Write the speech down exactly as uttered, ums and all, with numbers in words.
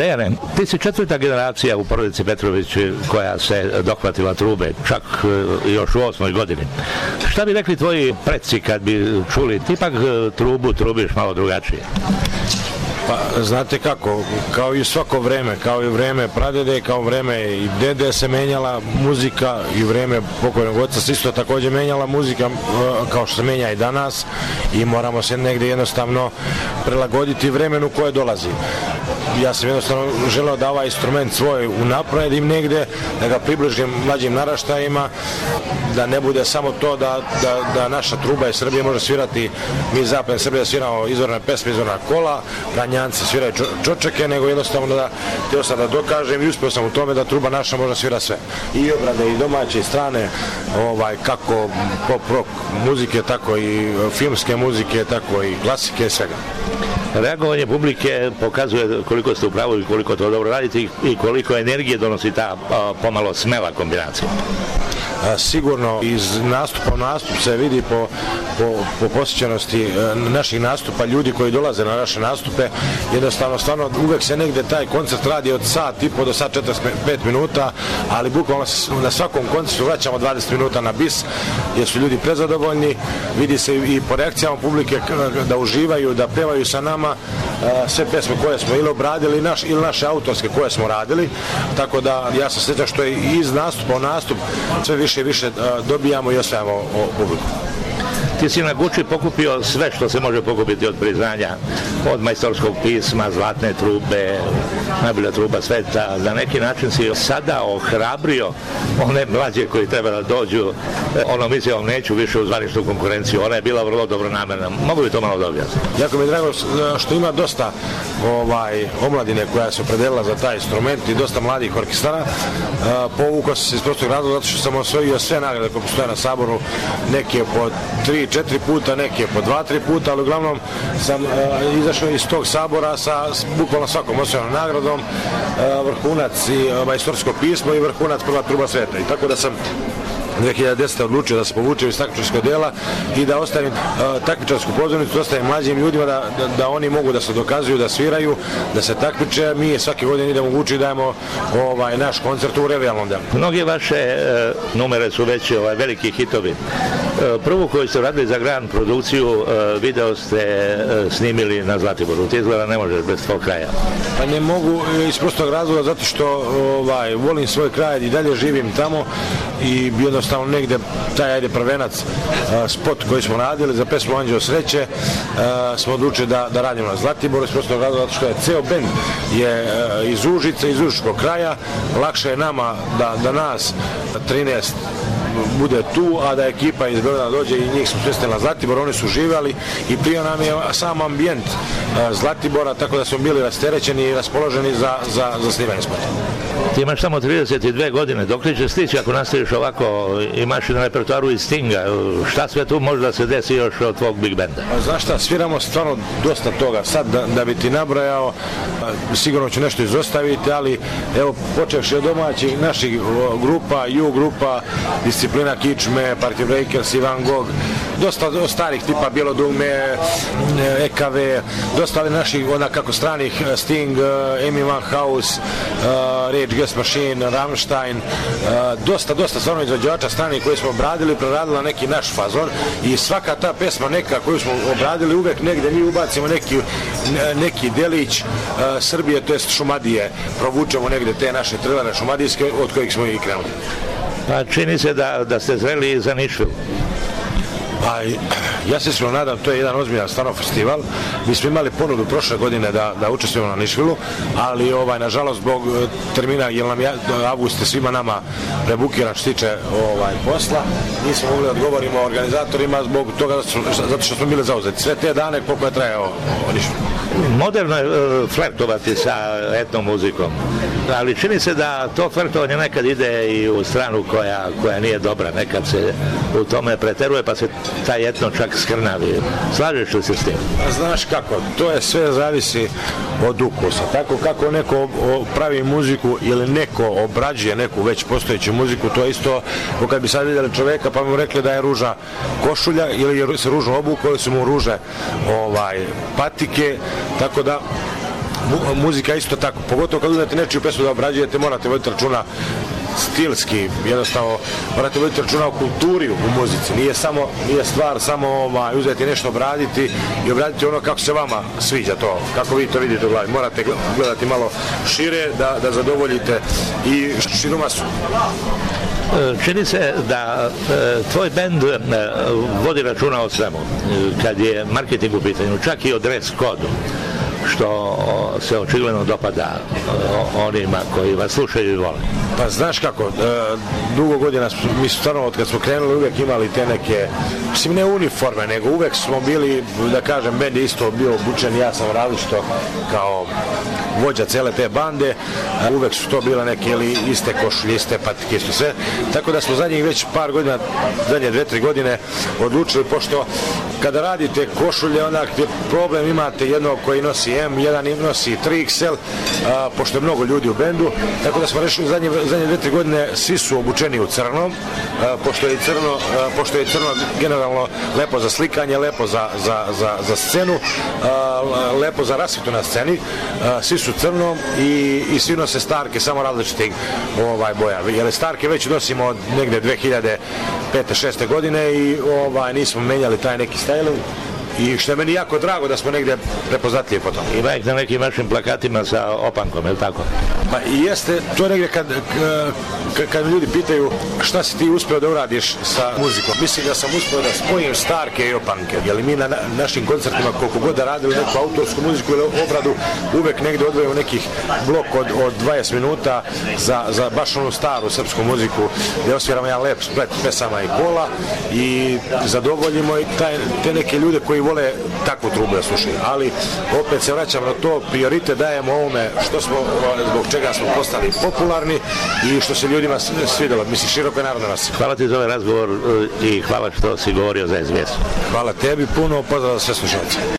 Dejane, ti si četvrta generacija u porodici Petrović koja se dohvatila trube, čak još u osmoj godini. Šta bi rekli tvoji preci kad bi čuli, ti pak trubu trubiš malo drugačije? Pa, znate kako, kao i svako vreme, kao i vreme pradede, kao vreme i dede se menjala muzika i vreme pokojnog oca se isto također menjala muzika kao što se menja i danas i moramo se negdje jednostavno prilagoditi vremenu koje dolazi. Ja sam jednostavno želeo da ovaj instrument svoj unapredim negdje, da ga približim mlađim naraštajima, da ne bude samo to da, da, da naša truba iz Srbije može svirati, mi iz zapadne Srbije sviramo izvorne pesme, izvorna kola, Vranjanci sviraju čo, čočeke, nego jednostavno da teo sam da dokažem i uspio sam u tome da truba naša može svira sve. I obrade, i domaće, i strane, ovaj, kako pop rock muzike, tako i filmske muzike, tako i klasike, svega. Reagovanje publike pokazuje koliko ste u pravu i koliko to dobro radite i koliko energije donosi ta pomalo smela kombinacija. Sigurno iz nastupa u nastup se vidi po, po, po posjećenosti naših nastupa, ljudi koji dolaze na naše nastupe, jednostavno stvarno uvek se negde taj koncert radi od sat i po do sat četrdeset pet minuta, ali bukvalno na svakom koncertu vraćamo dvadeset minuta na bis, jer su ljudi prezadovoljni, vidi se i po reakcijama publike da uživaju, da pevaju sa nama sve pesme koje smo ili obradili naš, ili naše autorske koje smo radili, tako da ja sam srećan što je iz nastupa u nastup sve više i više dobijamo i osvajamo publiku. Ti si na Guči pokupio sve što se može pokupiti od priznanja, od majstorskog pisma, zlatne trube, najbolja truba sveta. Na neki način si sada ohrabrio one mlađe koji treba da dođu, ono mislio, neću više u zvaničnu konkurenciju, ona je bila vrlo dobronamerna. Mogu li to malo da objasniti? Jako mi je drago što ima dosta ovaj, omladine koja se opredelila za taj instrument i dosta mladih orkestara. Povukao sam se iz prostog razloga zato što sam osvojio sve nagrade koje postoje na Saboru, neke po tri, četiri puta, neke po dva, tri puta, ali uglavnom sam uh, izašao iz tog Sabora sa s, bukvalno svakom osvojenom nagradom, uh, vrhunac i uh, majstorsko pismo i vrhunac prva truba sveta. I tako da sam dve hiljade desete. odlučio da se povučem iz takmičarskog dela i da ostavim uh, takmičarsku pozornicu, da ostavim mlađim ljudima da, da, da oni mogu da se dokazuju, da sviraju, da se takmiče. Mi svake godine idemo u Guči i dajemo ovaj, naš koncert u revijalnom delu. Mnoge vaše uh, numere su već ovaj, veliki hitovi. Uh, prvu koju ste radili za Grand produkciju, uh, video ste uh, snimili na Zlatiboru. Ti izgleda ne možeš bez tvog kraja. Pa ne mogu iz prostog razloga zato što ovaj, volim svoj kraj i dalje živim tamo i jednostavno negde taj ajde prvenac uh, spot koji smo radili za pesmu Anđeo sreće uh, smo odlučili da, da radimo na Zlatiboru iz prostog razloga zato što je ceo bend je uh, iz Užice, iz Užičkog kraja, lakše je nama da, da nas trinaest bude tu, a da ekipa iz Beograda dođe i njih smo smjestili na Zlatibor, oni su živjeli i prije nam je sam ambijent uh, Zlatibora, tako da smo bili rasterećeni i raspoloženi za, za, za snimanje spota. Ti imaš samo trideset dve godine, dok li će stići ako nastaviš ovako, imaš i na repertoaru i Stinga, šta sve tu može da se desi još od tvog big benda? Znaš šta, sviramo stvarno dosta toga, sad da, da bi ti nabrojao, sigurno ću nešto izostaviti, ali evo počevši od domaćih naših grupa, U grupa, Disciplina Kičme, Party Breakers, Ivan Gog, dosta od starih tipa Bjelodugme, E K V, dosta naših onda kako stranih, Sting, Amy Winehouse, Rage Against the Machine, Rammstein, uh, dosta, dosta stvarno izvođača strani koji smo obradili, preradili na neki naš fazon i svaka ta pesma neka koju smo obradili uvek negde mi ubacimo neki, neki delić uh, Srbije, to jest Šumadije, provučemo negde te naše trilane šumadijske od kojih smo i krenuli. Pa čini se da, da ste zreli za Nišvil. Pa, ja se iskreno nadam, to je jedan ozbiljan stvarno festival. Mi smo imali ponudu prošle godine da, da učestvujemo na Nišvilu, ali ovaj, nažalost zbog termina, jer nam je avgust je svima nama prebukiran što tiče ovaj, posla, nismo mogli da odgovorimo organizatorima zbog toga zato što smo bili zauzeti. Sve te dane koliko je trajao Nišvil. Moderno je uh, flertovati sa etnom muzikom, ali čini se da to flertovanje nekad ide i u stranu koja, koja nije dobra, nekad se u tome preteruje pa se taj etno čak skrnavi. Slažeš li se s tim? Znaš kako, to je sve zavisi od ukusa. Tako kako neko pravi muziku ili neko obrađuje neku već postojeću muziku, to je isto kao kad bi sad vidjeli čoveka pa mu rekli da je ruža košulja ili se ružno obuku ili su mu ruže ovaj, patike, tako da mu, muzika isto tako, pogotovo kad uzmete nečiju pesmu da obrađujete, morate voditi računa stilski, jednostavno morate voditi računa o kulturi u muzici, nije samo, nije stvar samo ovaj, uzeti nešto obraditi i obraditi ono kako se vama sviđa to, kako vi to vidite u glavi, morate gledati malo šire da, da zadovoljite i širu masu. Čini se da tvoj bend vodi računa o svemu, kad je marketing u pitanju, čak i o dress kodu, što se očigledno dopada onima koji vas slušaju i vole. Pa znaš kako, e, dugo godina, mi su stvarno od kad smo krenuli uvijek imali te neke, mislim ne uniforme, nego uvijek smo bili, da kažem, bend je isto bio obučen, ja sam različito kao vođa cele te bande, uvijek su to bile neke ili iste košulje, iste patike, isto sve, tako da smo zadnjih već par godina, zadnje dve, tri godine odlučili, pošto kada radite košulje, onda problem imate jednog koji nosi M, jedan nosi tri X L, a, pošto je mnogo ljudi u bendu, tako da smo rešili zadnje, zadnje dve, tri godine, svi su obučeni u crnom, a, pošto je crno, a, pošto je crno generalno lepo za slikanje, lepo za, za, za, za scenu, a, lepo za rasvetu na sceni, a, svi su crnom i, i svi nose starke, samo različitih ovaj, boja, jer starke već nosimo od negde dve hiljade pete šeste godine i ovaj, nismo menjali taj neki styling. I što je meni jako drago da smo negdje prepoznatljivi po tom. Ima ih na nekim vašim plakatima sa opankom, je li tako? Pa i jeste, to je negdje kad, kad, kad ljudi pitaju šta si ti uspio da uradiš sa muzikom. Mislim da sam uspio da spojim starke i opanke. Jer mi na našim koncertima koliko god da radili neku autorsku muziku ili obradu, uvek negdje odvojimo nekih blok od, od dvadeset minuta za, za baš onu staru srpsku muziku gdje osviramo jedan lep splet pesama i kola i zadovoljimo i taj, te neke ljude koji vole takvu trubu da slušaju, ali opet se vraćamo na to, prioritet dajemo ovome što smo, zbog čega smo postali popularni i što se ljudima svidjelo, mislim široko narodno nas. Hvala ti za ovaj razgovor i hvala što si govorio za S B S. Hvala tebi puno, pozdrav za sve slušalce.